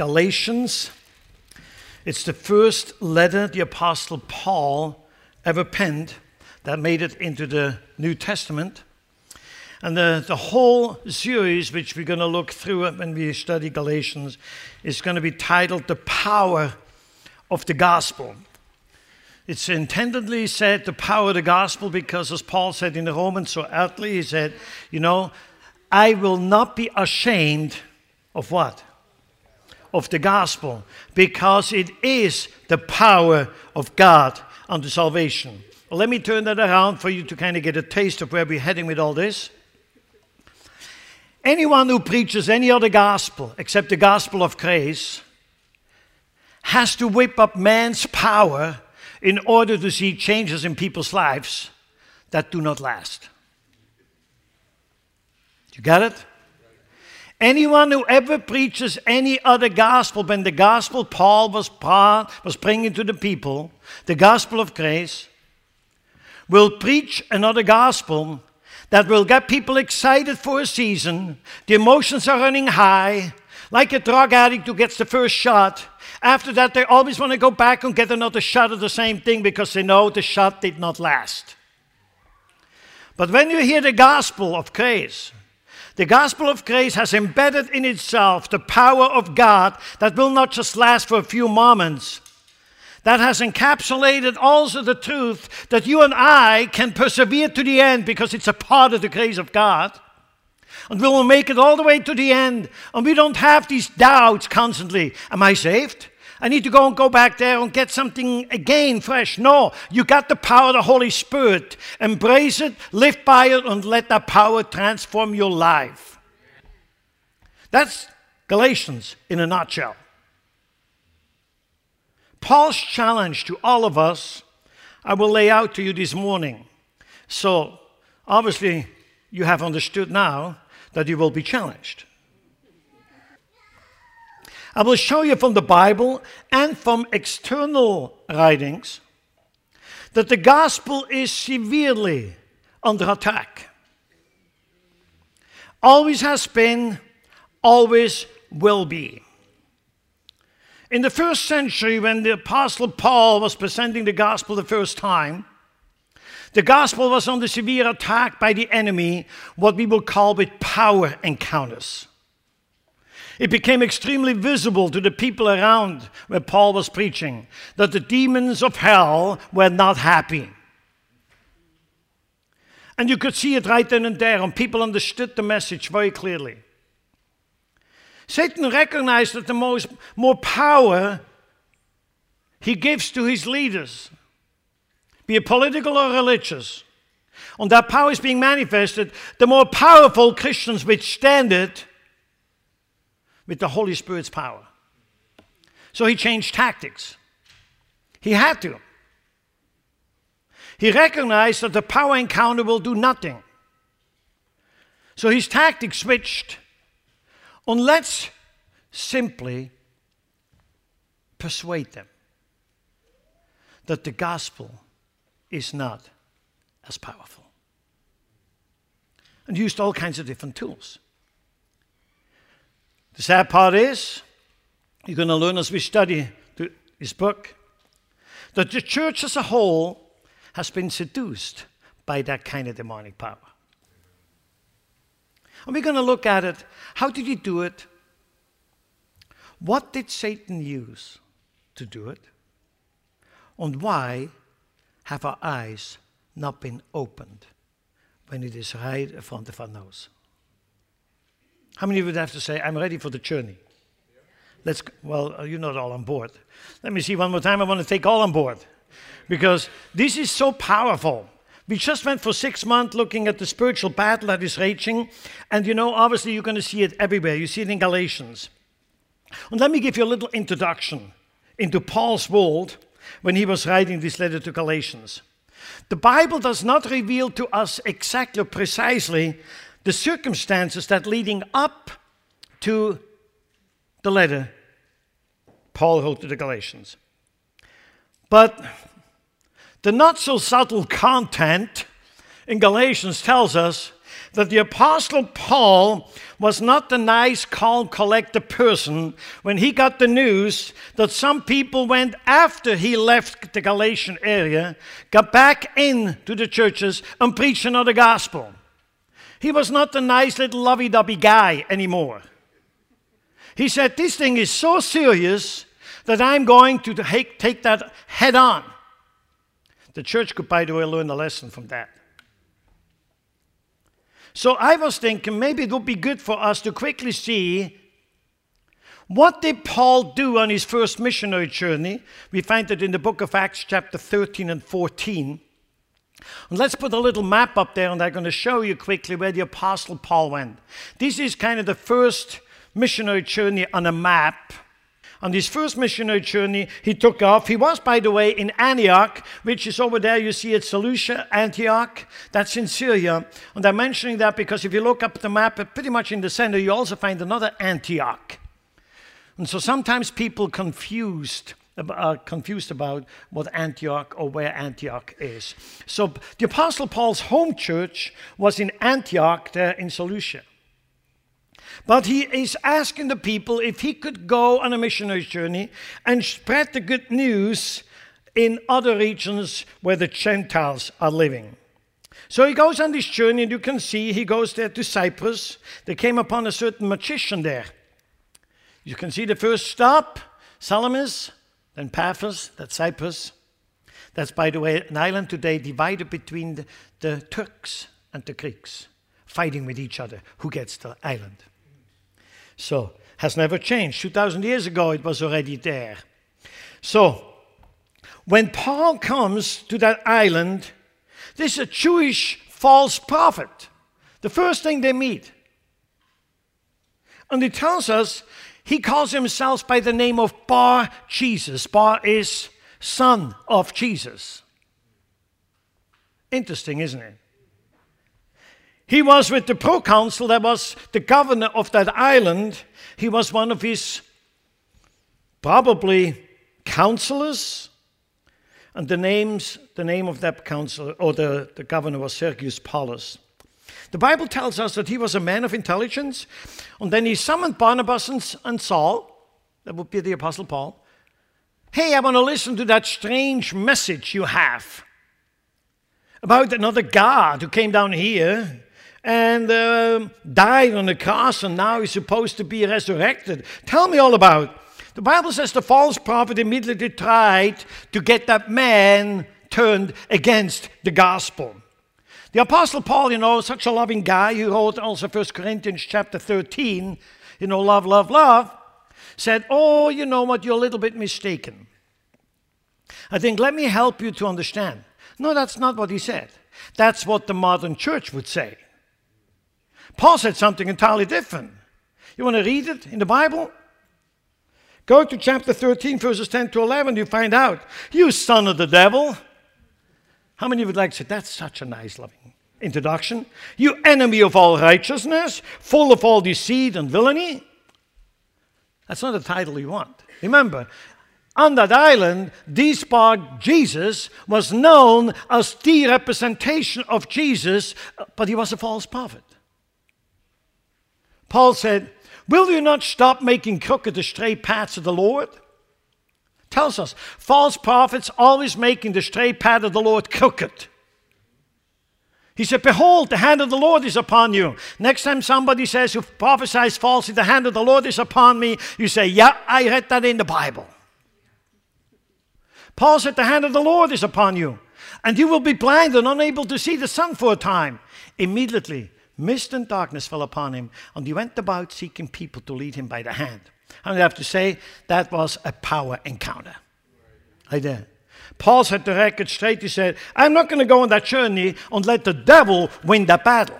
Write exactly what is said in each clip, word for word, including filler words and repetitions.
Galatians. It's the first letter the Apostle Paul ever penned that made it into the New Testament. And the, the whole series, which we're going to look through when we study Galatians, is going to be titled The Power of the Gospel. It's intendedly said the power of the gospel because, as Paul said in the Romans so aptly, he said, you know, I will not be ashamed of what? Of the gospel, because it is the power of God unto salvation. Well, let me turn that around for you to kind of get a taste of where we're heading with all this. Anyone who preaches any other gospel except the gospel of grace has to whip up man's power in order to see changes in people's lives that do not last. You got it? Anyone who ever preaches any other gospel than the gospel Paul was, was bringing to the people, the gospel of grace, will preach another gospel that will get people excited for a season. The emotions are running high, like a drug addict who gets the first shot. After that, they always want to go back and get another shot of the same thing because they know the shot did not last. But when you hear the gospel of grace, the gospel of grace has embedded in itself the power of God that will not just last for a few moments. That has encapsulated also the truth that you and I can persevere to the end because it's a part of the grace of God. And we will make it all the way to the end. And we don't have these doubts constantly. Am I saved? I need to go and go back there and get something again fresh. No, you got the power of the Holy Spirit. Embrace it, live by it, and let that power transform your life. That's Galatians in a nutshell. Paul's challenge to all of us, I will lay out to you this morning. So, obviously, you have understood now that you will be challenged. I will show you from the Bible and from external writings that the gospel is severely under attack. Always has been, always will be. In the first century, when the Apostle Paul was presenting the gospel the first time, the gospel was under severe attack by the enemy, what we will call with power encounters. It became extremely visible to the people around where Paul was preaching that the demons of hell were not happy. And you could see it right then and there, and people understood the message very clearly. Satan recognized that the most more power he gives to his leaders, be it political or religious, and that power is being manifested, the more powerful Christians withstand it with the Holy Spirit's power. So he changed tactics. He had to. He recognized that the power encounter will do nothing. So his tactics switched. And let's simply persuade them that the gospel is not as powerful. And used all kinds of different tools. The sad part is, you're going to learn as we study this book, that the church as a whole has been seduced by that kind of demonic power. And we're going to look at it. How did he do it? What did Satan use to do it? And why have our eyes not been opened when it is right in front of our nose? How many would have to say, I'm ready for the journey? Let's, well, you're not all on board. Let me see one more time. I want to take all on board. Because this is so powerful. We just went for six months looking at the spiritual battle that is raging. And you know, obviously you're going to see it everywhere. You see it in Galatians. And let me give you a little introduction into Paul's world when he was writing this letter to Galatians. The Bible does not reveal to us exactly, precisely, the circumstances that leading up to the letter Paul wrote to the Galatians. But the not so subtle content in Galatians tells us that the Apostle Paul was not the nice, calm, collected person when he got the news that some people went after he left the Galatian area, got back into the churches and preached another gospel. He was not the nice little lovey-dovey guy anymore. He said, this thing is so serious that I'm going to take, take that head on. The church could, by the way, learn a lesson from that. So I was thinking maybe it would be good for us to quickly see what did Paul do on his first missionary journey. We find it in the book of Acts chapter thirteen and fourteen. And let's put a little map up there, and I'm going to show you quickly where the Apostle Paul went. This is kind of the first missionary journey on a map. On his first missionary journey, he took off. He was, by the way, in Antioch, which is over there. You see it, Seleucia, Antioch. That's in Syria. And I'm mentioning that because if you look up the map, pretty much in the center, you also find another Antioch. And so sometimes people confused, are confused about what Antioch or where Antioch is. So the Apostle Paul's home church was in Antioch, there in Seleucia. But he is asking the people if he could go on a missionary journey and spread the good news in other regions where the Gentiles are living. So he goes on this journey, and you can see he goes there to Cyprus. They came upon a certain magician there. You can see the first stop, Salamis, then Paphos, that's Cyprus. That's, by the way, an island today divided between the, the Turks and the Greeks, fighting with each other. Who gets the island? So, has never changed. two thousand years ago, it was already there. So, when Paul comes to that island, this is a Jewish false prophet. The first thing they meet. And he tells us, he calls himself by the name of Bar Jesus. Bar is son of Jesus. Interesting, isn't it? He was with the proconsul, that was the governor of that island. He was one of his probably counselors. And the names, the name of that counselor, or the, the governor was Sergius Paulus. The Bible tells us that he was a man of intelligence. And then he summoned Barnabas and, and Saul, that would be the Apostle Paul. Hey, I want to listen to that strange message you have about another God who came down here and uh, died on the cross, and now he's supposed to be resurrected. Tell me all about it. The Bible says the false prophet immediately tried to get that man turned against the gospel. The Apostle Paul, you know, such a loving guy, who wrote also First Corinthians chapter thirteen, you know, love, love, love, said, oh, you know what, you're a little bit mistaken. I think, let me help you to understand. No, that's not what he said. That's what the modern church would say. Paul said something entirely different. You want to read it in the Bible? Go to chapter thirteen, verses ten to eleven, you find out. You son of the devil. How many would like to say, that's such a nice, loving introduction? You enemy of all righteousness, full of all deceit and villainy. That's not the title you want. Remember, on that island, this Bar Jesus was known as the representation of Jesus, but he was a false prophet. Paul said, will you not stop making crooked the straight paths of the Lord? Tells us, false prophets always making the straight path of the Lord crooked. He said, behold, the hand of the Lord is upon you. Next time somebody says, who prophesies falsely, the hand of the Lord is upon me, you say, yeah, I read that in the Bible. Paul said, the hand of the Lord is upon you, and you will be blind and unable to see the sun for a time. Immediately, mist and darkness fell upon him, and he went about seeking people to lead him by the hand. And I have to say, that was a power encounter. Right there. Paul set the record straight. He said, I'm not going to go on that journey and let the devil win that battle.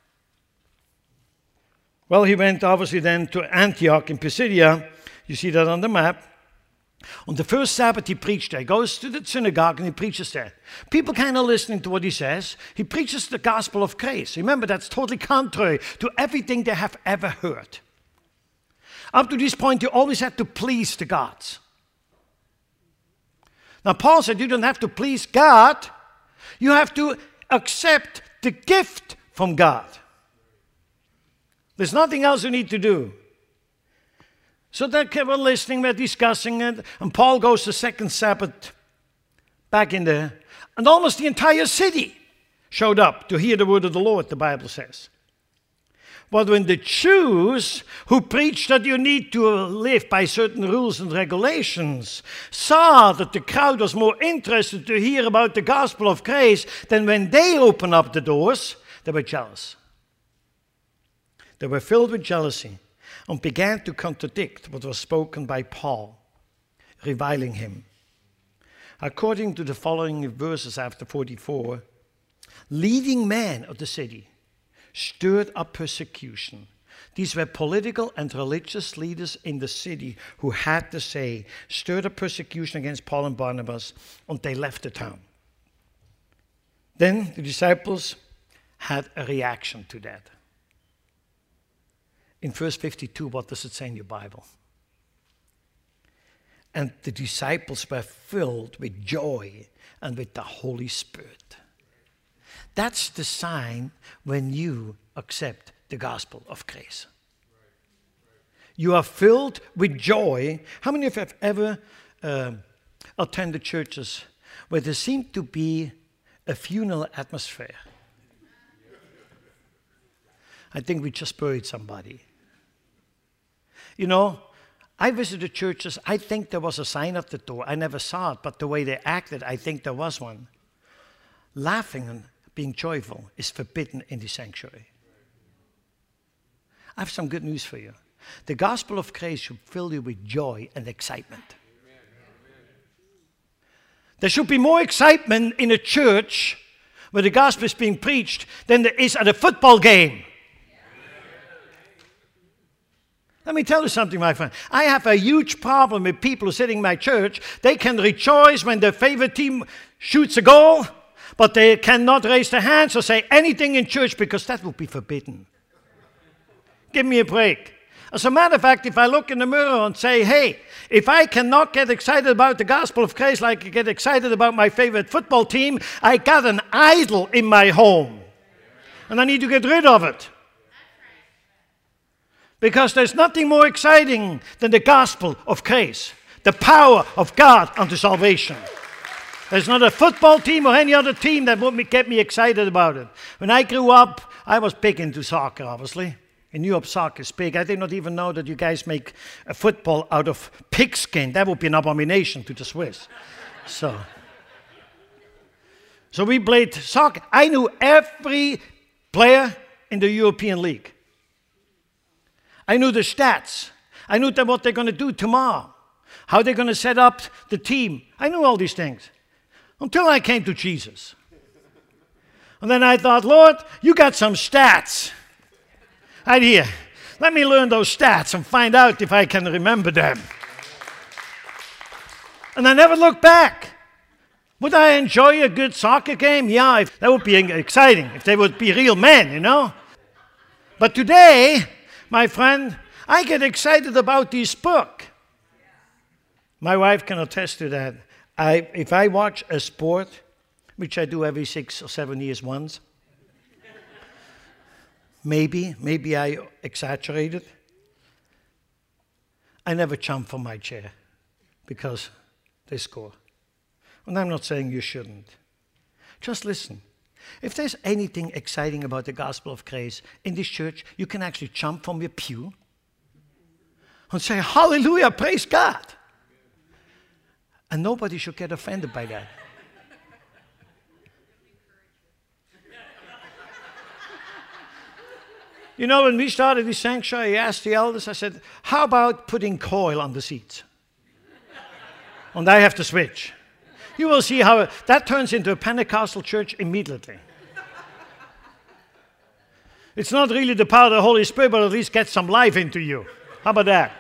Well, he went obviously then to Antioch in Pisidia. You see that on the map. On the first Sabbath he preached there. He goes to the synagogue and he preaches there. People kind of listening to what he says. He preaches the gospel of grace. Remember, that's totally contrary to everything they have ever heard. Up to this point, you always had to please the gods. Now, Paul said you don't have to please God. You have to accept the gift from God. There's nothing else you need to do. So they were listening, we're discussing it, and Paul goes the second Sabbath back in there, and almost the entire city showed up to hear the word of the Lord, the Bible says. But when the Jews who preached that you need to live by certain rules and regulations saw that the crowd was more interested to hear about the gospel of grace than when they opened up the doors, they were jealous. They were filled with jealousy and began to contradict what was spoken by Paul, reviling him. According to the following verses after forty-four, leading men of the city stirred up persecution. These were political and religious leaders in the city who had to say, stirred up persecution against Paul and Barnabas, and they left the town. Then the disciples had a reaction to that. In verse fifty-two, what does it say in your Bible? And the disciples were filled with joy and with the Holy Spirit. That's the sign when you accept the gospel of grace. You are filled with joy. How many of you have ever uh, attended churches where there seemed to be a funeral atmosphere? I think we just buried somebody. You know, I visited churches. I think there was a sign at the door. I never saw it, but the way they acted, I think there was one. Laughing and being joyful is forbidden in the sanctuary. I have some good news for you. The gospel of grace should fill you with joy and excitement. There should be more excitement in a church where the gospel is being preached than there is at a football game. Let me tell you something, my friend. I have a huge problem with people who are sitting in my church. They can rejoice when their favorite team shoots a goal, but they cannot raise their hands or say anything in church because that would be forbidden. Give me a break. As a matter of fact, if I look in the mirror and say, hey, if I cannot get excited about the gospel of grace like I get excited about my favorite football team, I got an idol in my home. And I need to get rid of it. Because there's nothing more exciting than the gospel of grace, the power of God unto salvation. There's not a football team or any other team that would get me excited about it. When I grew up, I was big into soccer, obviously. In Europe, soccer is big. I did not even know that you guys make a football out of pigskin. That would be an abomination to the Swiss. So, so we played soccer. I knew every player in the European League. I knew the stats. I knew what they're going to do tomorrow, how they're going to set up the team. I knew all these things until I came to Jesus. And then I thought, Lord, you got some stats. Right here. Let me learn those stats and find out if I can remember them. And I never looked back. Would I enjoy a good soccer game? Yeah, if, that would be exciting if they would be real men, you know. But today, my friend, I get excited about this book. My wife can attest to that. I, if I watch a sport, which I do every six or seven years once, maybe, maybe I exaggerated, I never jump from my chair because they score. And I'm not saying you shouldn't. Just listen. If there's anything exciting about the gospel of grace in this church, you can actually jump from your pew and say, hallelujah, praise God. And nobody should get offended by that. You know, when we started this sanctuary, I asked the elders, I said, how about putting coil on the seats? And I have to switch. You will see how that turns into a Pentecostal church immediately. It's not really the power of the Holy Spirit, but at least get some life into you. How about that?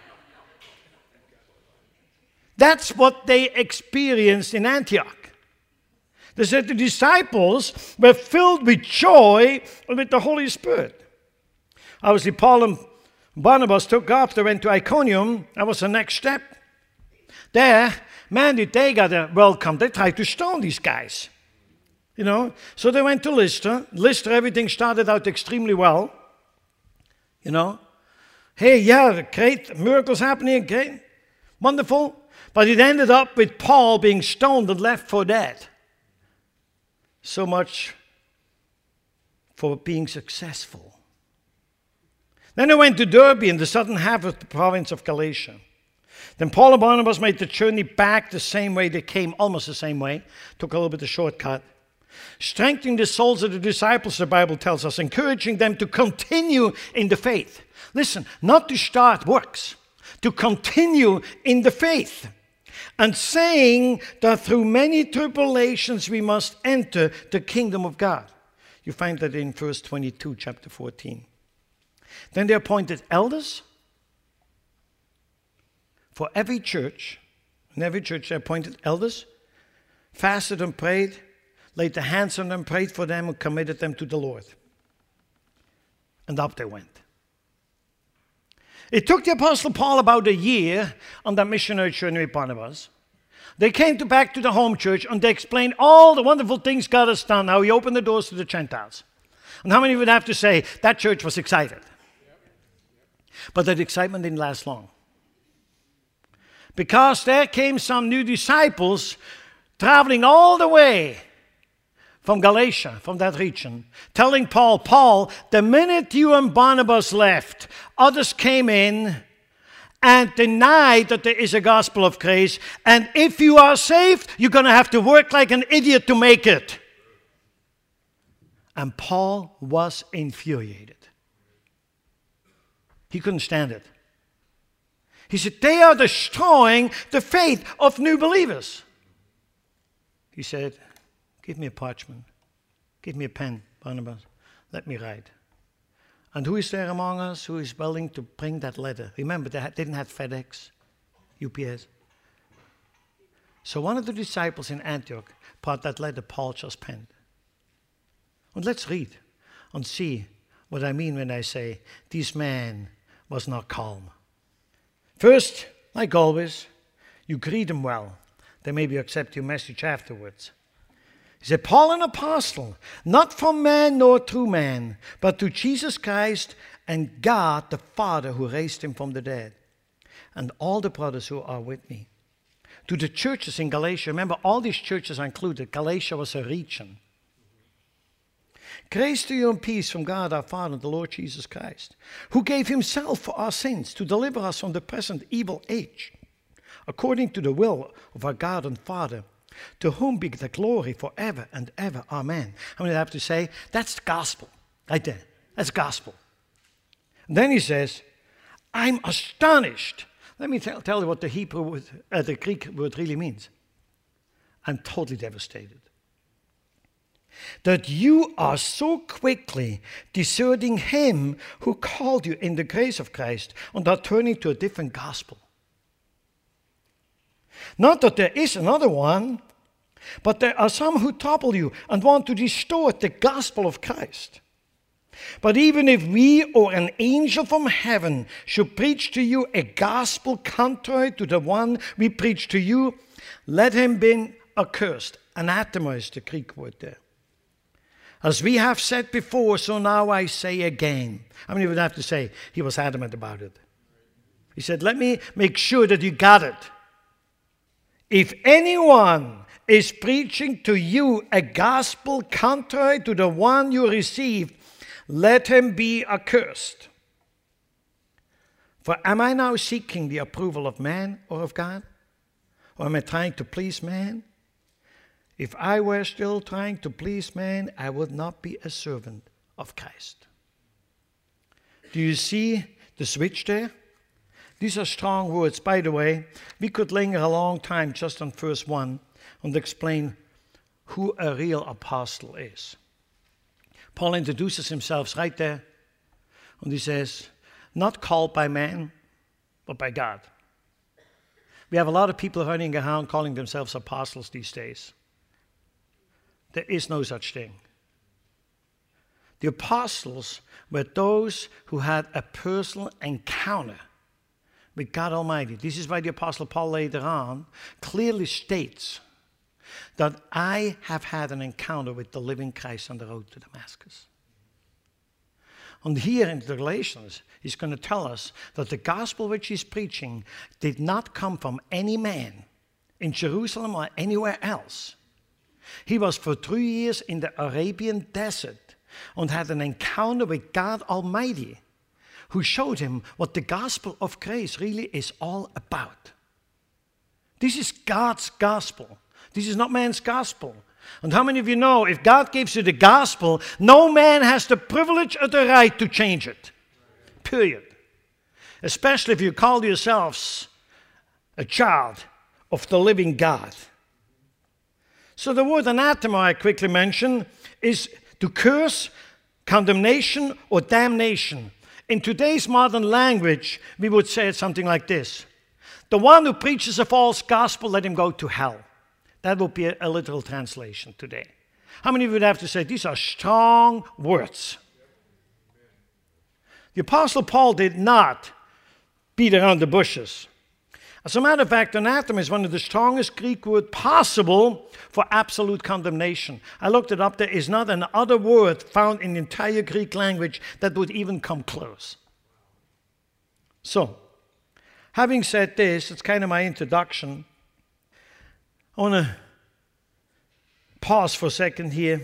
That's what they experienced in Antioch. They said the disciples were filled with joy and with the Holy Spirit. Obviously, Paul and Barnabas took off. They went to Iconium. That was the next step. There, man, did they got a welcome. They tried to stone these guys. You know, so they went to Lystra. Lystra, everything started out extremely well. You know? Hey, yeah, great, miracles happening, great, wonderful. But it ended up with Paul being stoned and left for dead. So much for being successful. Then they went to Derbe in the southern half of the province of Galatia. Then Paul and Barnabas made the journey back the same way they came, almost the same way. Took a little bit of shortcut. Strengthening the souls of the disciples, the Bible tells us, encouraging them to continue in the faith. Listen, not to start works, to continue in the faith. And saying that through many tribulations we must enter the kingdom of God. You find that in verse twenty-two, chapter fourteen. Then they appointed elders for every church. In every church they appointed elders, fasted and prayed, laid their hands on them, prayed for them, and committed them to the Lord. And up they went. It took the Apostle Paul about a year on that missionary journey with Barnabas. They came to back to the home church and they explained all the wonderful things God has done, how he opened the doors to the Gentiles. And how many would have to say that church was excited? But that excitement didn't last long. Because there came some new disciples traveling all the way from Galatia, from that region, telling Paul, Paul, the minute you and Barnabas left, others came in and denied that there is a gospel of grace. And if you are saved, you're going to have to work like an idiot to make it. And Paul was infuriated. He couldn't stand it. He said, they are destroying the faith of new believers. He said, give me a parchment. Give me a pen, Barnabas. Let me write. And who is there among us who is willing to bring that letter? Remember, they didn't have FedEx, U P S. So one of the disciples in Antioch brought that letter Paul just penned. And let's read and see what I mean when I say, this man was not calm. First, like always, you greet them well. They maybe accept your message afterwards. He said, Paul, an apostle, not from man nor through man, but to Jesus Christ and God the Father who raised him from the dead, and all the brothers who are with me. To the churches in Galatia, remember all these churches are included. Galatia was a region. Grace to you and peace from God our Father and the Lord Jesus Christ, who gave himself for our sins to deliver us from the present evil age, according to the will of our God and Father, to whom be the glory forever and ever. Amen. How many have to say? That's the gospel. Right there. That's gospel. And then he says, I'm astonished. Let me tell, tell you what the Hebrew word, uh, the Greek word really means. I'm totally devastated. That you are so quickly deserting him who called you in the grace of Christ and are turning to a different gospel. Not that there is another one, but there are some who trouble you and want to distort the gospel of Christ. But even if we or an angel from heaven should preach to you a gospel contrary to the one we preach to you, let him be accursed. Anathema is the Greek word there. As we have said before, so now I say again. How many would have to say he was adamant about it? He said, let me make sure that you got it. If anyone is preaching to you a gospel contrary to the one you received, let him be accursed. For am I now seeking the approval of man or of God? Or am I trying to please man? If I were still trying to please man, I would not be a servant of Christ. Do you see the switch there? These are strong words. By the way, we could linger a long time just on verse one and explain who a real apostle is. Paul introduces himself right there, and he says, not called by man, but by God. We have a lot of people running around calling themselves apostles these days. There is no such thing. The apostles were those who had a personal encounter with God Almighty. This is why the Apostle Paul later on clearly states that I have had an encounter with the living Christ on the road to Damascus. And here in the Galatians, he's going to tell us that the gospel which he's preaching did not come from any man in Jerusalem or anywhere else. He was for three years in the Arabian desert and had an encounter with God Almighty, who showed him what the gospel of grace really is all about. This is God's gospel. This is not man's gospel. And how many of you know, if God gives you the gospel, no man has the privilege or the right to change it. Period. Especially if you call yourselves a child of the living God. So the word anathema, I quickly mention, is to curse, condemnation, or damnation. In today's modern language, we would say it something like this. The one who preaches a false gospel, let him go to hell. That would be a, a literal translation today. How many of you would have to say, these are strong words? The Apostle Paul did not beat around the bushes. As a matter of fact, anathema is one of the strongest Greek words possible for absolute condemnation. I looked it up. There is not another word found in the entire Greek language that would even come close. So, having said this, it's kind of my introduction. I want to pause for a second here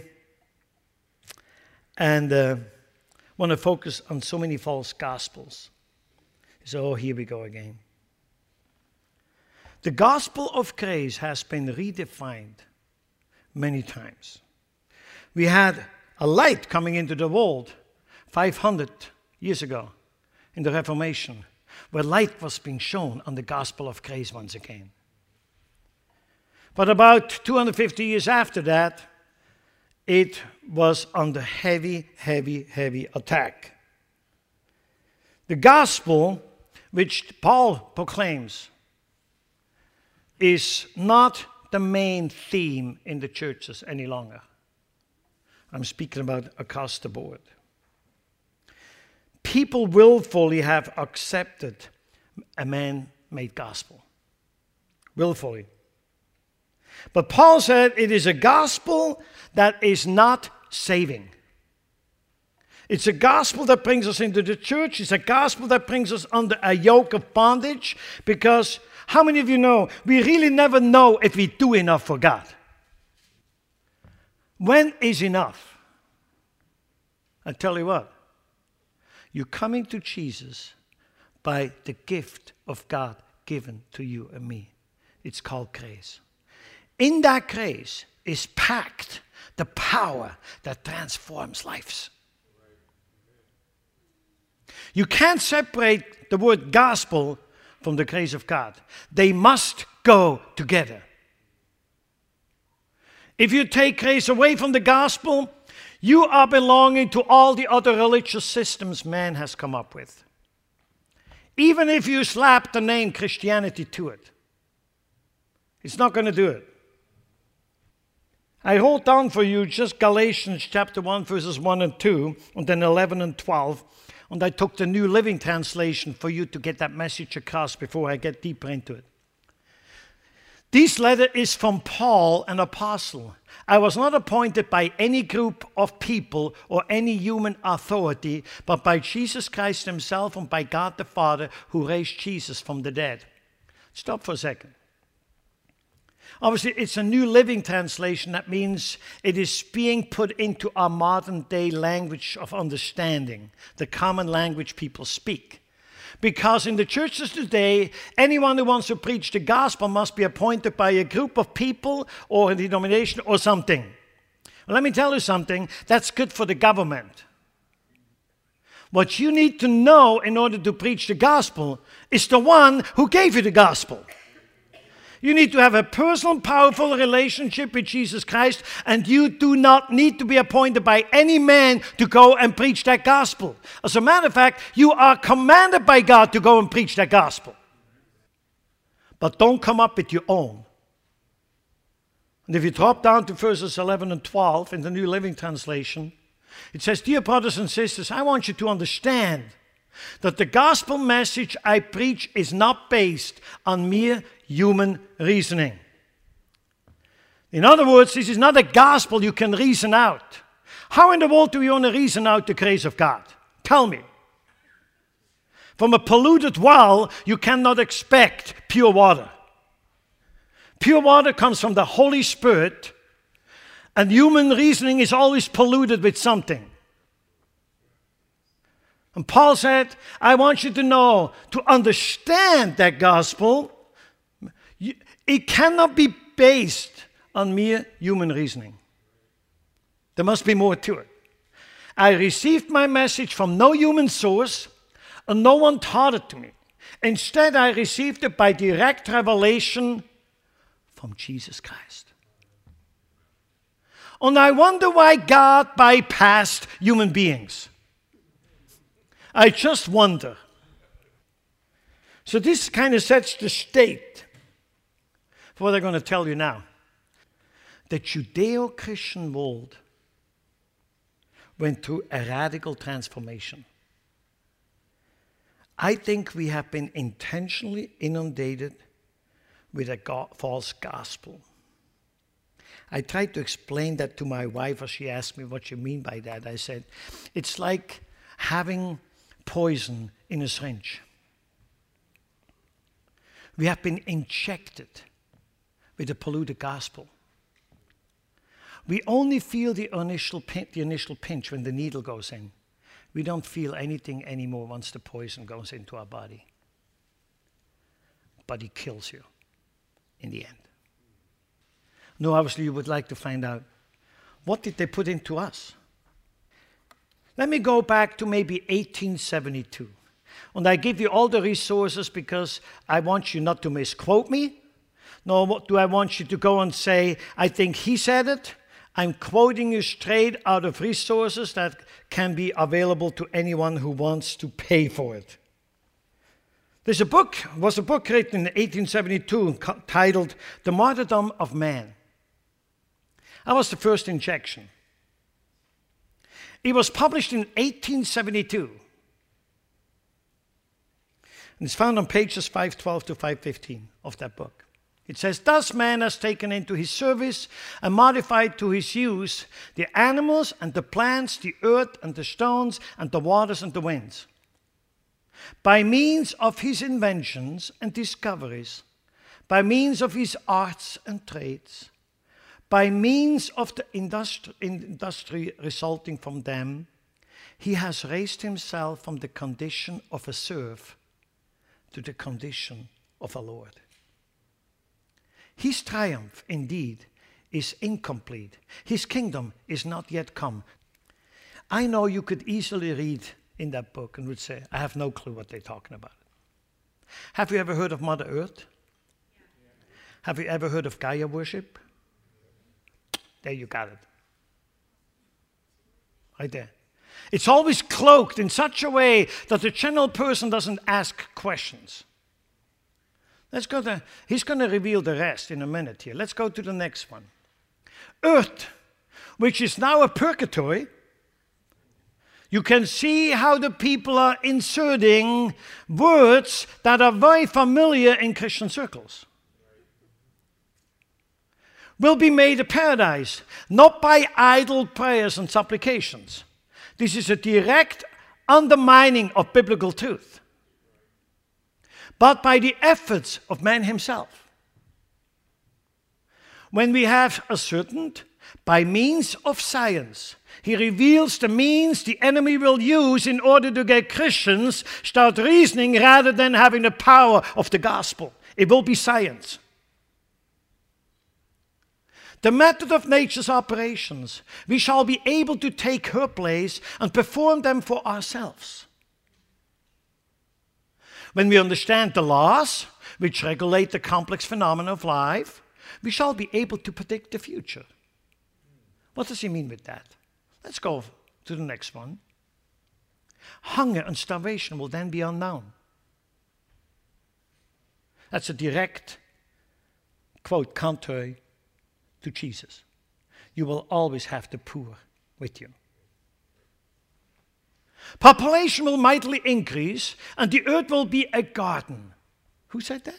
and uh, want to focus on so many false gospels. So, here we go again. The gospel of grace has been redefined many times. We had a light coming into the world five hundred years ago in the Reformation, where light was being shown on the gospel of grace once again. But about two hundred fifty years after that, it was under heavy, heavy, heavy attack. The gospel which Paul proclaims is not the main theme in the churches any longer. I'm speaking about across the board. People willfully have accepted a man-made gospel. Willfully. But Paul said it is a gospel that is not saving. It's a gospel that brings us into the church. It's a gospel that brings us under a yoke of bondage, because how many of you know we really never know if we do enough for God? When is enough? I tell you what, you're coming to Jesus by the gift of God given to you and me. It's called grace. In that grace is packed the power that transforms lives. You can't separate the word gospel from the grace of God. They must go together. If you take grace away from the gospel, you are belonging to all the other religious systems man has come up with. Even if you slap the name Christianity to it, it's not going to do it. I wrote down for you just Galatians chapter one, verses one and two, and then eleven and twelve. And I took the New Living Translation for you to get that message across before I get deeper into it. This letter is from Paul, an apostle. I was not appointed by any group of people or any human authority, but by Jesus Christ himself and by God the Father, who raised Jesus from the dead. Stop for a second. Obviously, it's a New Living Translation. That means it is being put into our modern day language of understanding, the common language people speak. Because in the churches today, anyone who wants to preach the gospel must be appointed by a group of people or a denomination or something. Well, let me tell you something, that's good for the government. What you need to know in order to preach the gospel is the one who gave you the gospel. You need to have a personal, powerful relationship with Jesus Christ, and you do not need to be appointed by any man to go and preach that gospel. As a matter of fact, you are commanded by God to go and preach that gospel. But don't come up with your own. And if you drop down to verses eleven and twelve in the New Living Translation, it says, "Dear brothers and sisters, I want you to understand that the gospel message I preach is not based on mere human reasoning." In other words, this is not a gospel you can reason out. How in the world do you want to reason out the grace of God? Tell me. From a polluted well, you cannot expect pure water. Pure water comes from the Holy Spirit, and human reasoning is always polluted with something. And Paul said, I want you to know, to understand that gospel, it cannot be based on mere human reasoning. There must be more to it. I received my message from no human source, and no one taught it to me. Instead, I received it by direct revelation from Jesus Christ. And I wonder why God bypassed human beings. I just wonder. So this kind of sets the state for what I'm going to tell you now. The Judeo-Christian world went through a radical transformation. I think we have been intentionally inundated with a go- false gospel. I tried to explain that to my wife as she asked me what you mean by that. I said, it's like having poison in a syringe. We have been injected with a polluted gospel. We only feel the initial, pin- the initial pinch when the needle goes in. We don't feel anything anymore once the poison goes into our body. But it kills you in the end. No, obviously you would like to find out, what did they put into us? Let me go back to maybe eighteen seventy-two. And I give you all the resources because I want you not to misquote me. Nor do I want you to go and say, I think he said it. I'm quoting you straight out of resources that can be available to anyone who wants to pay for it. There's a book, was a book written in eighteen seventy-two titled The Martyrdom of Man. That was the first injection. It was published in eighteen seventy-two. And it's found on pages five twelve to five fifteen of that book. It says, thus man has taken into his service and modified to his use the animals and the plants, the earth and the stones and the waters and the winds. By means of his inventions and discoveries, by means of his arts and trades, by means of the industry, industry resulting from them, he has raised himself from the condition of a serf to the condition of a Lord. His triumph, indeed, is incomplete. His kingdom is not yet come. I know you could easily read in that book and would say, I have no clue what they're talking about. Have you ever heard of Mother Earth? Have you ever heard of Gaia worship? There you got it. Right there. It's always cloaked in such a way that the general person doesn't ask questions. Let's go to, he's going to reveal the rest in a minute here. Let's go to the next one. Earth, which is now a purgatory. You can see how the people are inserting words that are very familiar in Christian circles. Will be made a paradise, not by idle prayers and supplications. This is a direct undermining of biblical truth, but by the efforts of man himself. When we have ascertained by means of science, he reveals the means the enemy will use in order to get Christians start reasoning rather than having the power of the gospel. It will be science. The method of nature's operations, we shall be able to take her place and perform them for ourselves. When we understand the laws which regulate the complex phenomena of life, we shall be able to predict the future. What does he mean with that? Let's go to the next one. Hunger and starvation will then be unknown. That's a direct quote contrary to Jesus. You will always have the poor with you. Population will mightily increase, and the earth will be a garden. Who said that?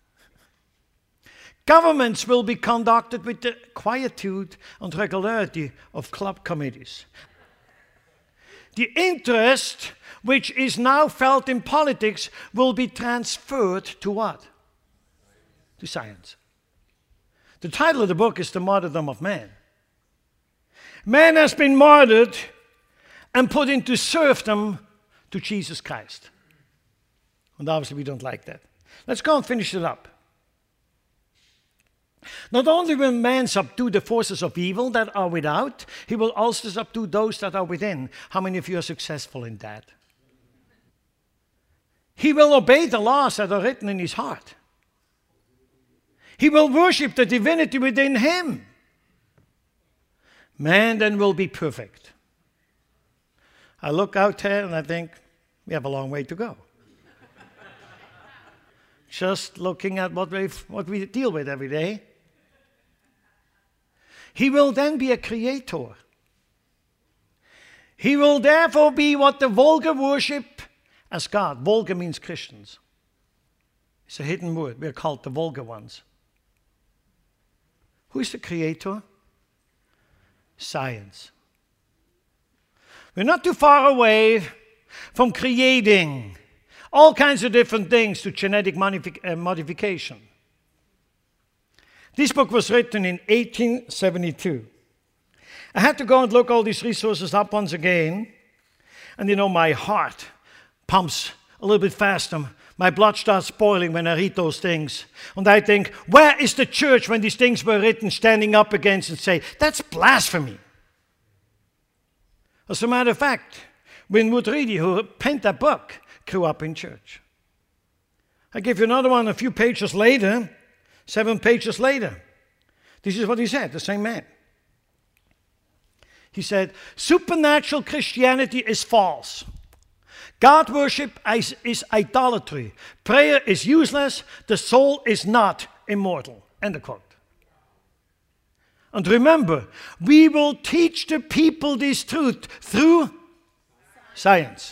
Governments will be conducted with the quietude and regularity of club committees. The interest which is now felt in politics will be transferred to what? To science. The title of the book is The Martyrdom of Man. Man has been martyred and put into serfdom to Jesus Christ. And obviously we don't like that. Let's go and finish it up. Not only will man subdue the forces of evil that are without, he will also subdue those that are within. How many of you are successful in that? He will obey the laws that are written in his heart. He will worship the divinity within him. Man then will be perfect. I look out there and I think, we have a long way to go. Just looking at what we what we deal with every day. He will then be a creator. He will therefore be what the vulgar worship as God. Vulgar means Christians. It's a hidden word. We're called the vulgar ones. Who is the creator? Science. We're not too far away from creating all kinds of different things to genetic modific- uh, modification. This book was written in eighteen seventy-two. I had to go and look all these resources up once again. And you know, my heart pumps a little bit faster. My blood starts boiling when I read those things. And I think, where is the church when these things were written, standing up against and say, that's blasphemy? As a matter of fact, Winwood Ready, who penned that book, grew up in church. I give you another one a few pages later, seven pages later. This is what he said, the same man. He said, supernatural Christianity is false. God worship is, is idolatry. Prayer is useless. The soul is not immortal. End of quote. And remember, we will teach the people this truth through science.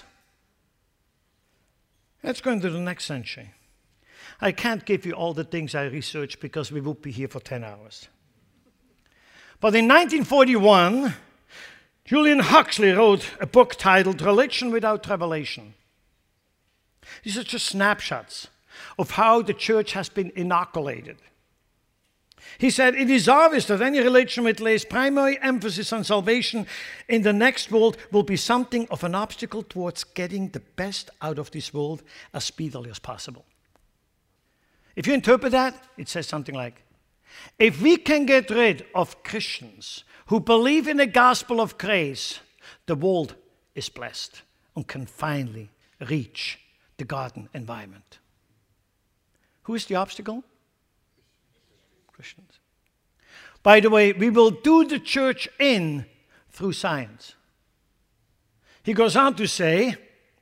Let's go into the next century. I can't give you all the things I researched because we would be here for ten hours. But in nineteen forty-one, Julian Huxley wrote a book titled Religion Without Revelation. These are just snapshots of how the church has been inoculated. He said, it is obvious that any religion which lays primary emphasis on salvation in the next world will be something of an obstacle towards getting the best out of this world as speedily as possible. If you interpret that, it says something like, if we can get rid of Christians who believe in the gospel of grace, the world is blessed and can finally reach the garden environment. Who is the obstacle? Christians. By the way, we will do the church in through science. He goes on to say,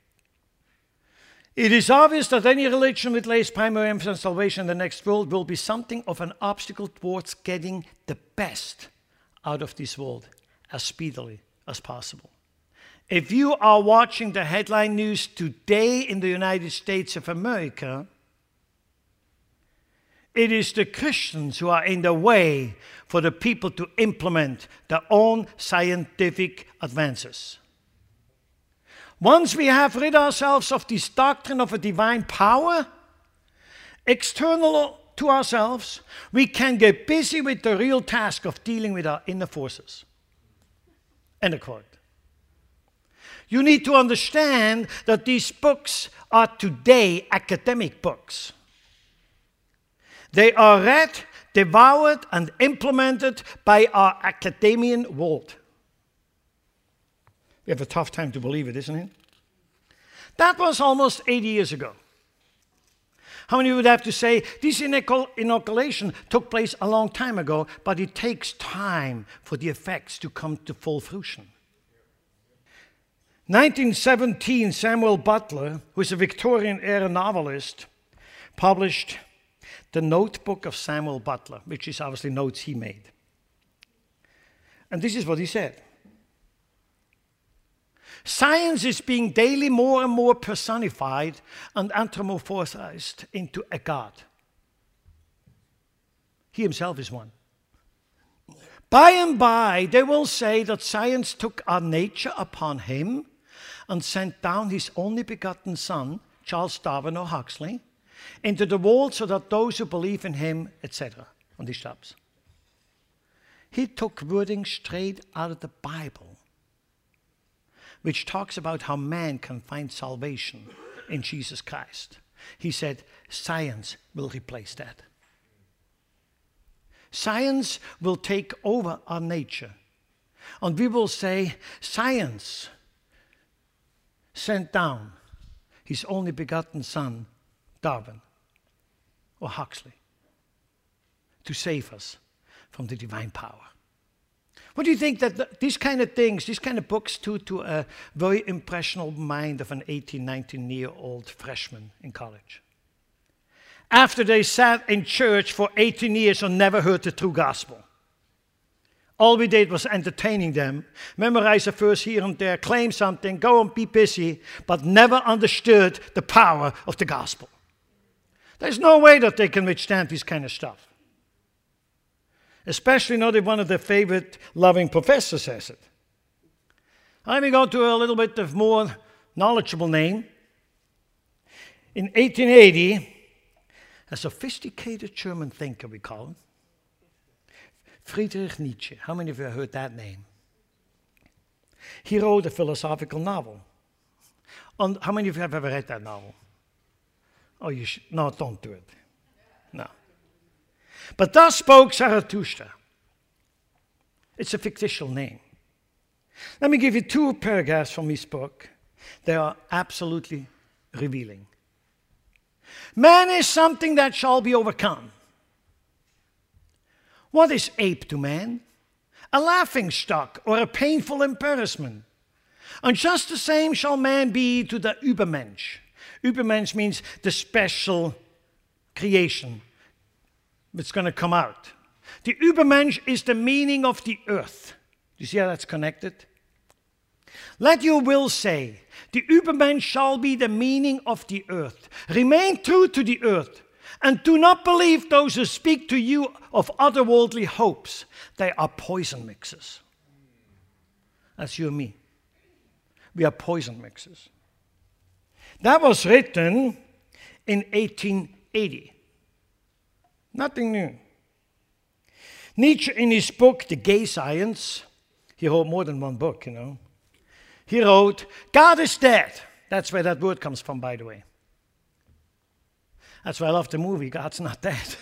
it is obvious that any religion which lays primary emphasis on salvation in the next world will be something of an obstacle towards getting the best out of this world as speedily as possible. If you are watching the headline news today in the United States of America, it is the Christians who are in the way for the people to implement their own scientific advances. Once we have rid ourselves of this doctrine of a divine power, external to ourselves, we can get busy with the real task of dealing with our inner forces. End of quote. You need to understand that these books are today academic books. They are read, devoured, and implemented by our academian world. We have a tough time to believe it, isn't it? That was almost eighty years ago. How many would have to say, this inoculation took place a long time ago, but it takes time for the effects to come to full fruition. nineteen seventeen, Samuel Butler, who is a Victorian-era novelist, published The Notebook of Samuel Butler, which is obviously notes he made. And this is what he said. Science is being daily more and more personified and anthropomorphized into a god. He himself is one. By and by, they will say that science took our nature upon him and sent down his only begotten Son, Charles Darwin or Huxley, into the world so that those who believe in him, et cetera. Und die stops. He took wording straight out of the Bible, which talks about how man can find salvation in Jesus Christ. He said, science will replace that. Science will take over our nature. And we will say, science sent down his only begotten Son, Darwin or Huxley, to save us from the divine power. What do you think that the, these kind of things, these kind of books do to a very impressionable mind of an eighteen, nineteen-year-old freshman in college? After they sat in church for eighteen years and never heard the true gospel. All we did was entertaining them, memorize a verse here and there, claim something, go and be busy, but never understood the power of the gospel. There's no way that they can withstand this kind of stuff. Especially not if one of their favorite loving professors says it. Let me go to a little bit of more knowledgeable name. In eighteen eighty, a sophisticated German thinker, we call him, Friedrich Nietzsche. How many of you have heard that name? He wrote a philosophical novel. And how many of you have ever read that novel? Oh, you should. No, don't do it. No. But thus spoke Zarathustra. It's a fictitious name. Let me give you two paragraphs from his book. They are absolutely revealing. Man is something that shall be overcome. What is ape to man? A laughingstock or a painful embarrassment. And just the same shall man be to the Übermensch. Übermensch means the special creation that's going to come out. The Übermensch is the meaning of the earth. Do you see how that's connected? Let your will say, the Übermensch shall be the meaning of the earth. Remain true to the earth. And do not believe those who speak to you of otherworldly hopes. They are poison mixers. That's you and me. We are poison mixers. That was written in eighteen eighty. Nothing new. Nietzsche, in his book, The Gay Science, he wrote more than one book, you know. He wrote, God is dead. That's where that word comes from, by the way. That's why I love the movie, God's Not Dead.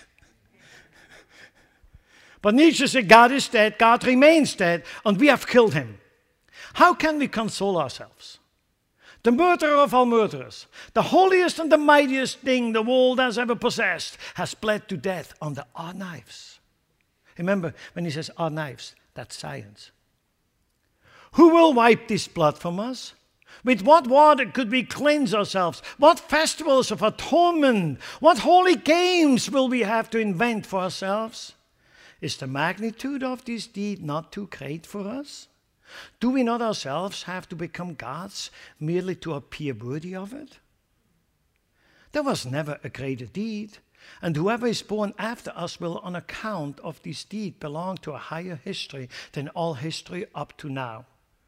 But Nietzsche said, God is dead, God remains dead, and we have killed him. How can we console ourselves? The murderer of all murderers, the holiest and the mightiest thing the world has ever possessed, has bled to death under our knives. Remember, when he says our knives, that's science. Who will wipe this blood from us? With what water could we cleanse ourselves? What festivals of atonement? What holy games will we have to invent for ourselves? Is the magnitude of this deed not too great for us? Do we not ourselves have to become gods merely to appear worthy of it? There was never a greater deed, and whoever is born after us will, on account of this deed, belong to a higher history than all history up to now.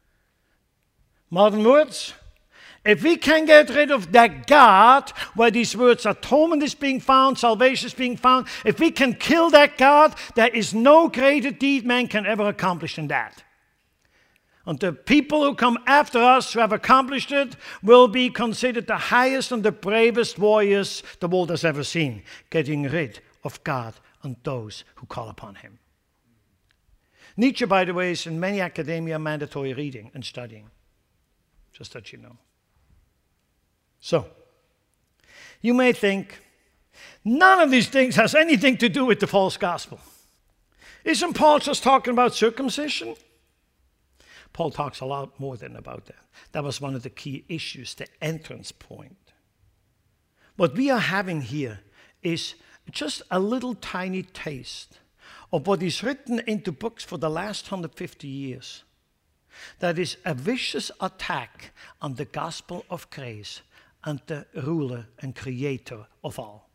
Modern words, if we can get rid of that God, where these words atonement is being found, salvation is being found, if we can kill that God, there is no greater deed man can ever accomplish than that. And the people who come after us, who have accomplished it, will be considered the highest and the bravest warriors the world has ever seen, getting rid of God and those who call upon him. Nietzsche, by the way, is in many academia mandatory reading and studying. Just that you know. So, you may think, none of these things has anything to do with the false gospel. Isn't Paul just talking about circumcision? Paul talks a lot more than about that. That was one of the key issues, the entrance point. What we are having here is just a little tiny taste of what is written into books for the last one hundred fifty years. That is a vicious attack on the gospel of grace and the ruler and creator of all.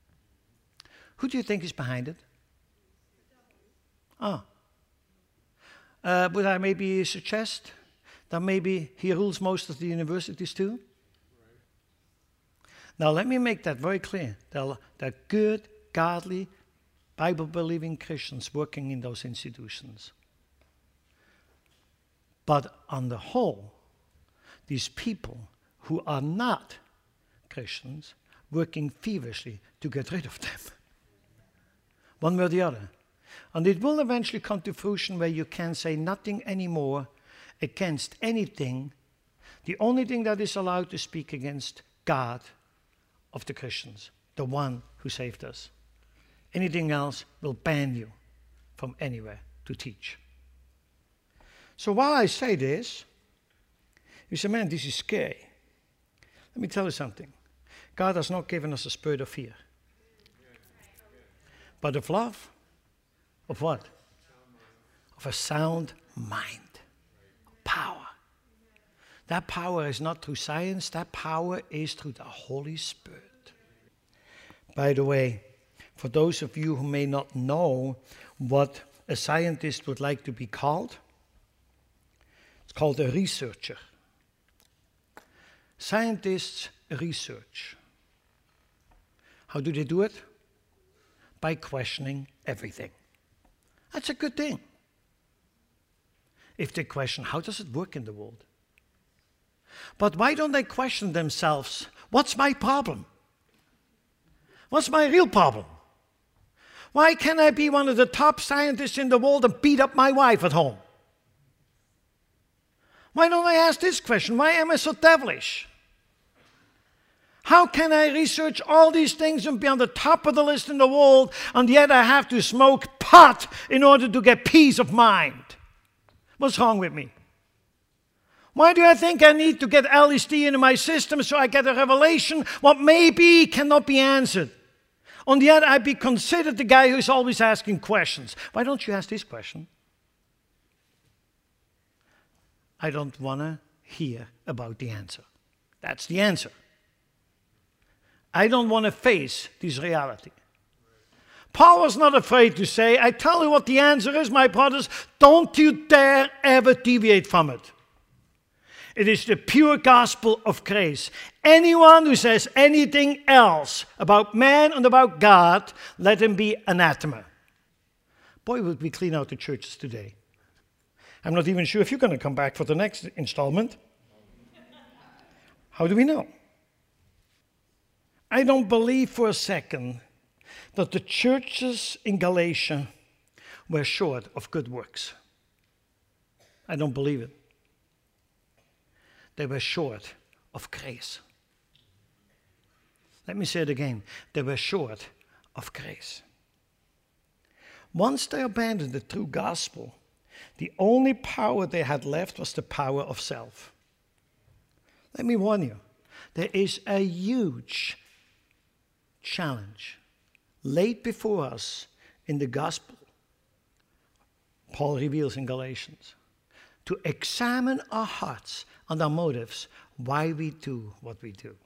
Who do you think is behind it? Ah. Uh, would I maybe suggest that maybe he rules most of the universities too? Now let me make that very clear. There are, there are good, godly, Bible-believing Christians working in those institutions. But on the whole, these people who are not Christians working feverishly to get rid of them. One way or the other. And it will eventually come to fruition where you can say nothing anymore against anything. The only thing that is allowed to speak against God of the Christians, the one who saved us. Anything else will ban you from anywhere to teach. So while I say this, you say, man, this is scary. Let me tell you something. God has not given us a spirit of fear, but of love. Of what? Of a sound mind. Power. That power is not through science. That power is through the Holy Spirit. By the way, for those of you who may not know what a scientist would like to be called, it's called a researcher. Scientists research. How do they do it? By questioning everything. That's a good thing. If they question, how does it work in the world? But why don't they question themselves, what's my problem? What's my real problem? Why can't I be one of the top scientists in the world and beat up my wife at home? Why don't I ask this question? Why am I so devilish? How can I research all these things and be on the top of the list in the world, and yet I have to smoke pot in order to get peace of mind? What's wrong with me? Why do I think I need to get L S D into my system so I get a revelation what maybe cannot be answered? On the other, I'd be considered the guy who's always asking questions. Why don't you ask this question? I don't want to hear about the answer. That's the answer. I don't want to face this reality. Paul was not afraid to say, I tell you what the answer is, my brothers, don't you dare ever deviate from it. It is the pure gospel of grace. Anyone who says anything else about man and about God, let him be anathema. Boy, would we clean out the churches today. I'm not even sure if you're going to come back for the next installment. How do we know? I don't believe for a second that the churches in Galatia were short of good works. I don't believe it. They were short of grace. Let me say it again. They were short of grace. Once they abandoned the true gospel, the only power they had left was the power of self. Let me warn you, there is a huge challenge laid before us in the gospel, Paul reveals in Galatians, to examine our hearts and our motives, why we do what we do. Do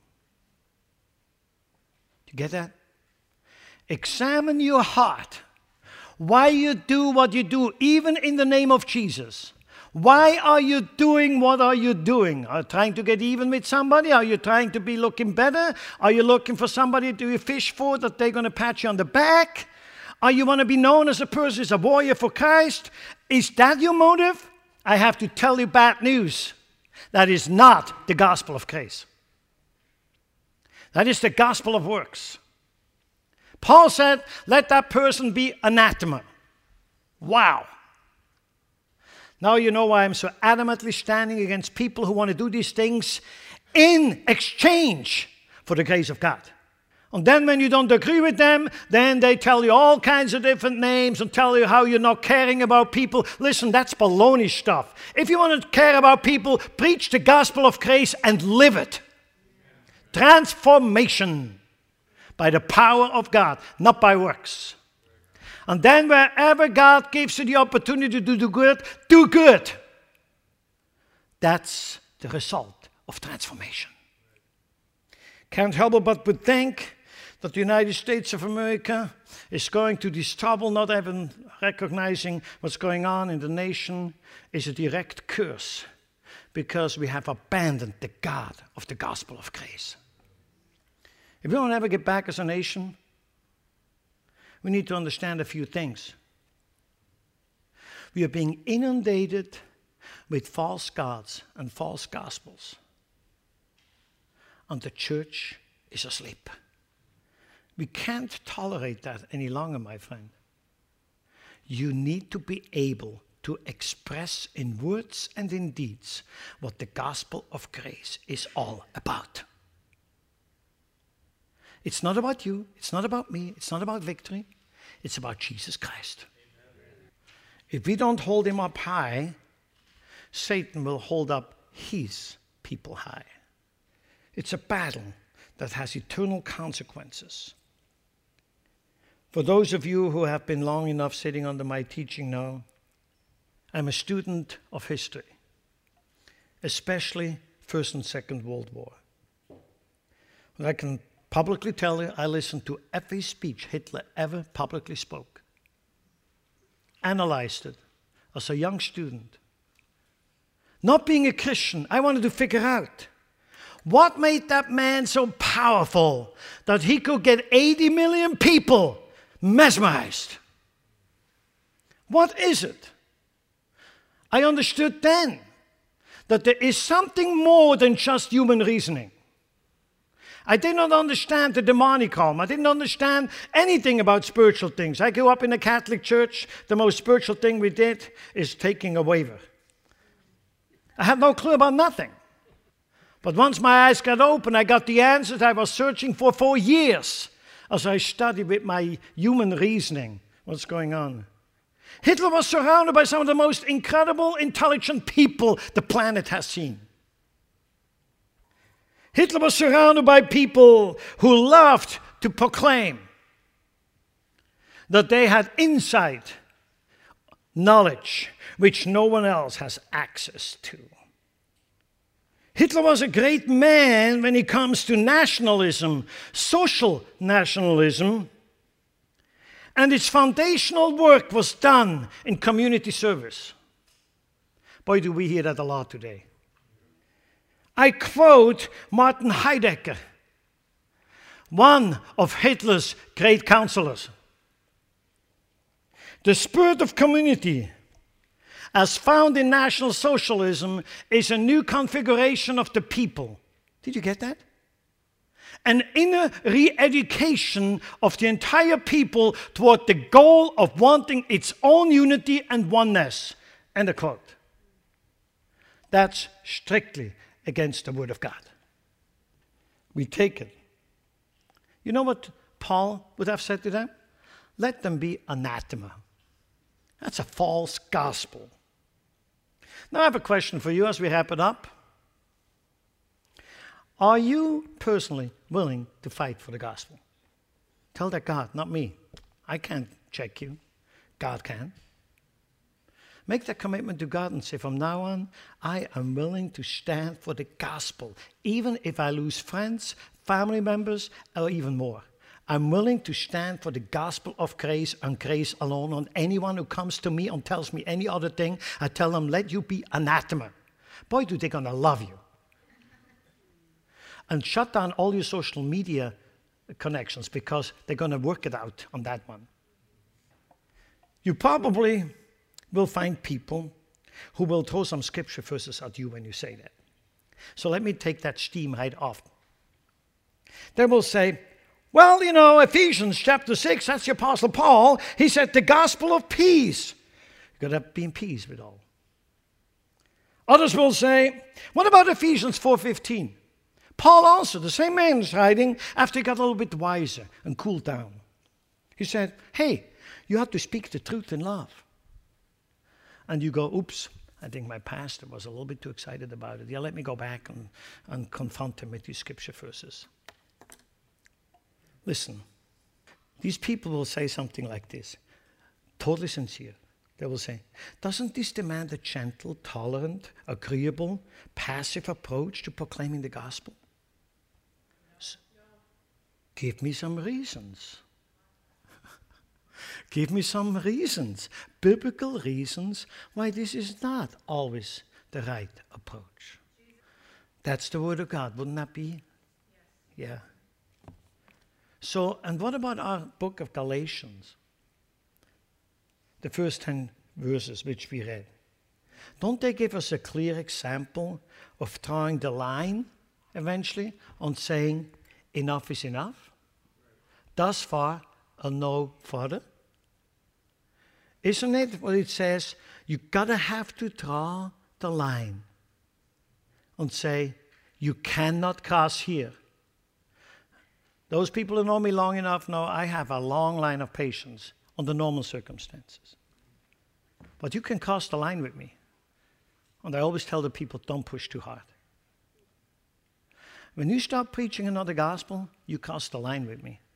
you get that? Examine your heart, why you do what you do, even in the name of Jesus. Why are you doing what are you doing? Are you trying to get even with somebody? Are you trying to be looking better? Are you looking for somebody to fish for that they're going to pat you on the back? Are you want to be known as a person who's a warrior for Christ? Is that your motive? I have to tell you bad news. That is not the gospel of grace. That is the gospel of works. Paul said, let that person be anathema. Wow. Now you know why I'm so adamantly standing against people who want to do these things in exchange for the grace of God. And then when you don't agree with them, then they tell you all kinds of different names and tell you how you're not caring about people. Listen, that's baloney stuff. If you want to care about people, preach the gospel of grace and live it. Transformation by the power of God, not by works. And then wherever God gives you the opportunity to do good, do good. That's the result of transformation. Can't help it but think that the United States of America is going to this trouble, not even recognizing what's going on in the nation, is a direct curse because we have abandoned the God of the gospel of grace. If we don't ever get back as a nation, we need to understand a few things. We are being inundated with false gods and false gospels. And the church is asleep. We can't tolerate that any longer, my friend. You need to be able to express in words and in deeds what the gospel of grace is all about. It's not about you, it's not about me, it's not about victory, it's about Jesus Christ. If we don't hold him up high, Satan will hold up his people high. It's a battle that has eternal consequences. For those of you who have been long enough sitting under my teaching know, I'm a student of history, especially First and Second World War. And I can publicly tell you, I listened to every speech Hitler ever publicly spoke. Analyzed it as a young student. Not being a Christian, I wanted to figure out what made that man so powerful that he could get eighty million people mesmerized. What is it? I understood then that there is something more than just human reasoning. I did not understand the demonic realm. I didn't understand anything about spiritual things. I grew up in a Catholic church. The most spiritual thing we did is taking a waiver. I had no clue about nothing. But once my eyes got open, I got the answers I was searching for for years as I studied with my human reasoning what's going on. Hitler was surrounded by some of the most incredible, intelligent people the planet has seen. Hitler was surrounded by people who loved to proclaim that they had insight, knowledge, which no one else has access to. Hitler was a great man when it comes to nationalism, social nationalism, and its foundational work was done in community service. Boy, do we hear that a lot today. I quote Martin Heidegger, one of Hitler's great counselors. The spirit of community, as found in National Socialism, is a new configuration of the people. Did you get that? An inner re-education of the entire people toward the goal of wanting its own unity and oneness. End of quote. That's strictly against the Word of God. We take it. You know what Paul would have said to them? Let them be anathema. That's a false gospel. Now I have a question for you as we wrap it up. Are you personally willing to fight for the gospel? Tell that God, not me. I can't check you. God can. Make that commitment to God and say, from now on, I am willing to stand for the gospel, even if I lose friends, family members, or even more. I'm willing to stand for the gospel of grace and grace alone. On anyone who comes to me and tells me any other thing, I tell them, let you be anathema. Boy, do they gonna love you. And shut down all your social media connections because they're gonna work it out on that one. You probably will find people who will throw some scripture verses at you when you say that. So let me take that steam right off. They will say, well, you know, Ephesians chapter six, that's the Apostle Paul. He said the gospel of peace. You've got to be in peace with all. Others will say, what about Ephesians four fifteen? Paul also, the same man is writing after he got a little bit wiser and cooled down. He said, hey, you have to speak the truth in love. And you go, oops, I think my pastor was a little bit too excited about it. Yeah, let me go back and, and confront him with these scripture verses. Listen, these people will say something like this, totally sincere. They will say, doesn't this demand a gentle, tolerant, agreeable, passive approach to proclaiming the gospel? S- Give me some reasons. Give me some reasons, biblical reasons, why this is not always the right approach. That's the Word of God, wouldn't that be? Yeah. So, and what about our book of Galatians? The first ten verses which we read. Don't they give us a clear example of drawing the line eventually on saying enough is enough? Thus far and no further. Isn't it what it says? You gotta have to draw the line and say, you cannot cross here. Those people who know me long enough know I have a long line of patience under normal circumstances. But you can cross the line with me. And I always tell the people, don't push too hard. When you start preaching another gospel, you cross the line with me.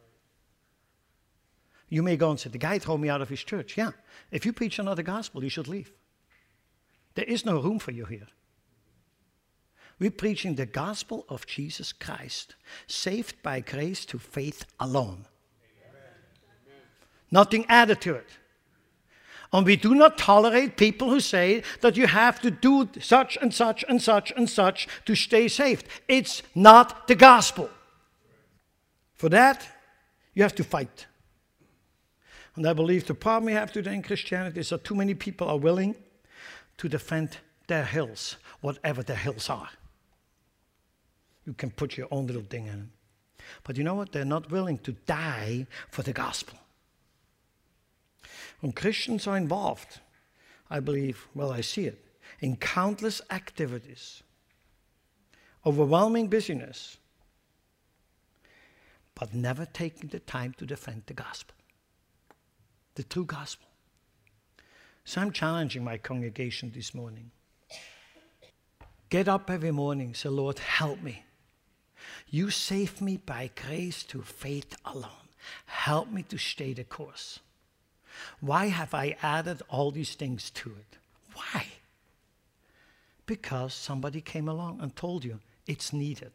You may go and say, the guy threw me out of his church. Yeah, if you preach another gospel, you should leave. There is no room for you here. We're preaching the gospel of Jesus Christ, saved by grace to faith alone. Amen. Nothing added to it. And we do not tolerate people who say that you have to do such and such and such and such to stay saved. It's not the gospel. For that, you have to fight. And I believe the problem we have today in Christianity is that too many people are willing to defend their hills, whatever their hills are. You can put your own little thing in them. But you know what? They're not willing to die for the gospel. When Christians are involved, I believe, well, I see it, in countless activities, overwhelming busyness, but never taking the time to defend the gospel, the true gospel. So I'm challenging my congregation this morning. Get up every morning, say, Lord, help me. You saved me by grace to faith alone. Help me to stay the course. Why have I added all these things to it? Why? Because somebody came along and told you it's needed.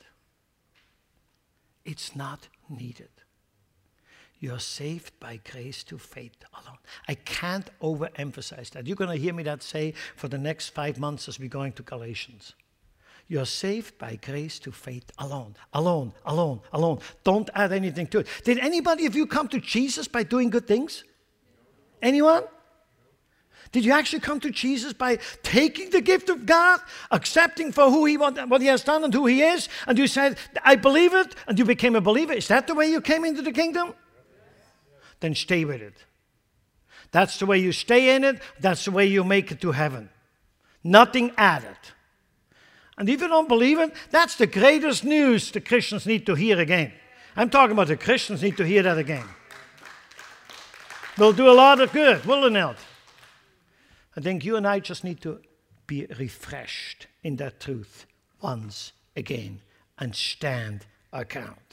It's not needed. You're saved by grace to faith alone. I can't overemphasize that. You're going to hear me that say for the next five months as we're going to Galatians. You're saved by grace to faith alone. Alone, alone, alone. Don't add anything to it. Did anybody of you come to Jesus by doing good things? Anyone? Did you actually come to Jesus by taking the gift of God, accepting for who he what he has done and who he is, and you said, I believe it, and you became a believer? Is that the way you came into the kingdom? Then stay with it. That's the way you stay in it. That's the way you make it to heaven. Nothing added. And if you don't believe it, that's the greatest news the Christians need to hear again. I'm talking about the Christians need to hear that again. Will do a lot of good, will it not? I think you and I just need to be refreshed in that truth once again and stand account.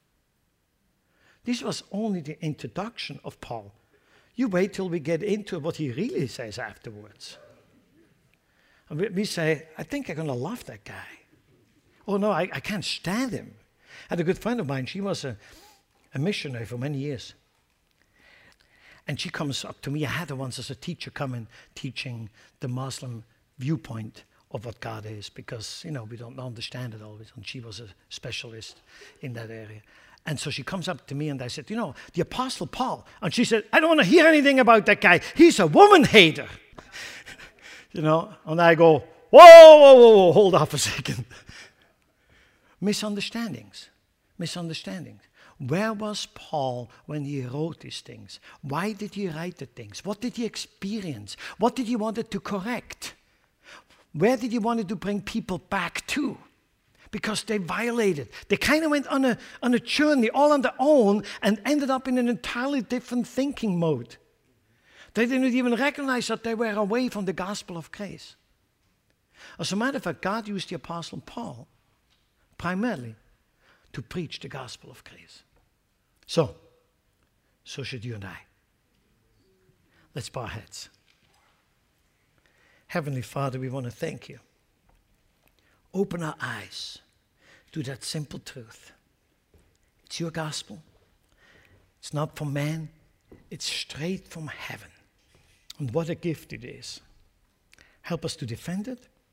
This was only the introduction of Paul. You wait till we get into what he really says afterwards. And we, we say, I think I'm going to love that guy. Oh no, I, I can't stand him. I had a good friend of mine, she was a, a missionary for many years. And she comes up to me. I had her once as a teacher come in teaching the Muslim viewpoint of what God is, because, you know, we don't understand it always. And she was a specialist in that area. And so she comes up to me and I said, you know, the Apostle Paul. And she said, I don't want to hear anything about that guy. He's a woman hater. You know, and I go, whoa, whoa, whoa, whoa, hold off a second. Misunderstandings. Misunderstandings. Where was Paul when he wrote these things? Why did he write the things? What did he experience? What did he wanted to correct? Where did he wanted to bring people back to? Because they violated. They kind of went on a, on a journey all on their own and ended up in an entirely different thinking mode. They didn't even recognize that they were away from the gospel of grace. As a matter of fact, God used the Apostle Paul primarily to preach the gospel of grace. So, so should you and I. Let's bow our heads. Heavenly Father, we want to thank you. Open our eyes to that simple truth. It's your gospel. It's not from man. It's straight from heaven. And what a gift it is. Help us to defend it.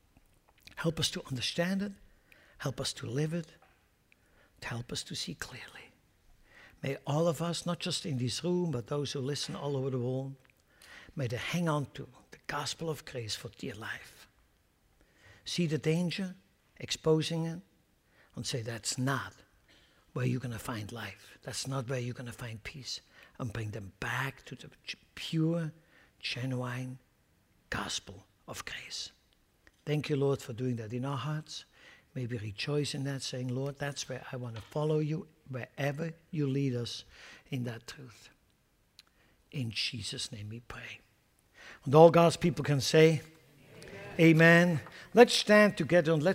Help us to understand it. Help us to live it. Help us to see clearly. May all of us, not just in this room, but those who listen all over the world, may they hang on to the gospel of grace for dear life. See the danger, exposing it, and say that's not where you're going to find life. That's not where you're going to find peace. And bring them back to the pure, genuine gospel of grace. Thank you, Lord, for doing that in our hearts. May we rejoice in that, saying, Lord, that's where I want to follow you, wherever you lead us in that truth. In Jesus' name we pray. And all God's people can say, Amen. Amen. Let's stand together and let's